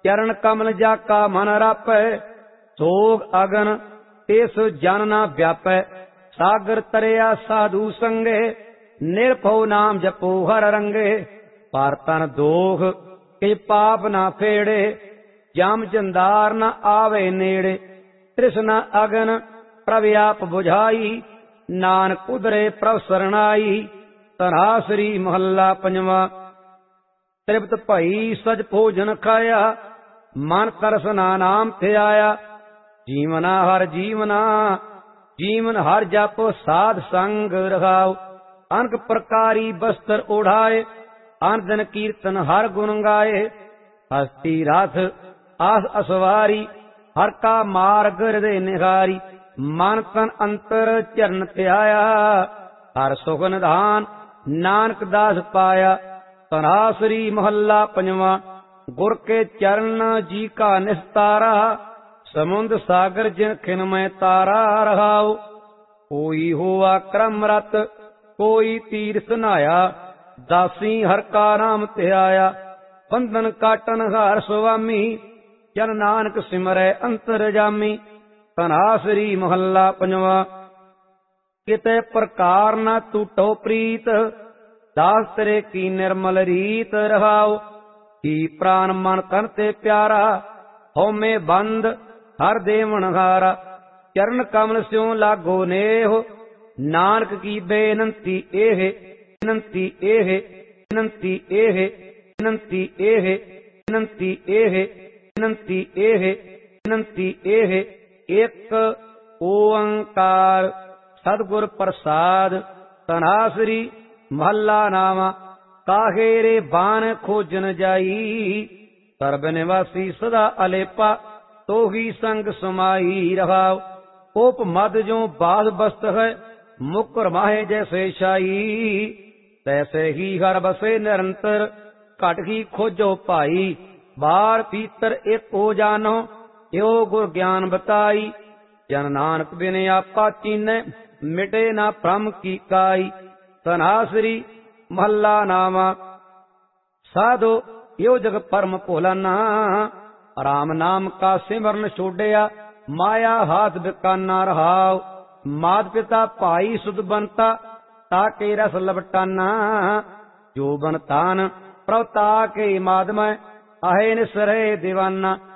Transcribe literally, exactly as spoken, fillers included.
चरण कमल जाका मन रापै, सोग अगन तिस जन न व्यापै। सागर तरिया साधु संगे, निरभौ नाम जपो हर रंगे। पर तन दोख के पाप ना फेड़े, जम जंदार न आवे नेड़े। तृष्णा अगन प्रभ आप बुझाई, नानक उदरे प्रभ सरणाई। तरासरी महला पंजवा। तृप्त भई सज भोजन खाया, मन तरसना नाम थे आया। जीवना हर जीवना, जीवन हर जप साध संग रखाओ। अनक प्रकारी वस्त्र ओढ़ाए, अन दिन कीर्तन हर गुण गाए। हस्ती रथ आस असवारी, हर का मार्ग हृदय निहारी। मन तन अंतर चरण त्याया, हर सुख निधान नानक दास पाया। तरासरी महला पंजवा। गुर के चरण जी का निस्तारा, समुद्र सागर जिन खिन में तारा रहाओ। कोई हुआ क्रम रत, कोई तीर्थ नाया। दासी हर का नाम ध्याया, बंधन काटन हार स्वामी। जन नानक सिमरै अंतर जामी। तनासरी महला पंजवा। किते प्रकार न टूटो प्रीत, दास तेरे की निर्मल रीत रहाओ। ही प्राण मन तन ते प्यारा, हो में बंद हर देवन हारा। चरण कमल स्यों लागो नेह, नानक की बेनंती एह। बेनंती एह, बेनंती एह, बेनंती एह, बेनंती एह, बेनंती एह, बेनंती एह। एक ओंकार सतगुर प्रसाद। तनासरी महला नामा। काहे रे बान खोजन जाई, सर्ब निवासी सदा अलेपा। तो ही संग समाई रहाओ। उप मद जो बाध बस्त है, मुकर माहे जैसे शाई। तैसे ही हर बसे निरंतर, घट ही खोजो भाई। बार भीतर एक हो जानो, यो गुर ज्ञान बताई। जन नानक बिन आपा चीनै, मिटे ना भ्रम की काई। तनासरी महला नामा। साधो यो जग परम भोलाना, राम नाम का सिमरन छोड़िया। माया हाथ बिकाना रहाओ। मात पिता भाई सुध बनता, ताके रस लबटाना। जो बन तान प्रभता के माधमय, आहे निसरे दीवाना।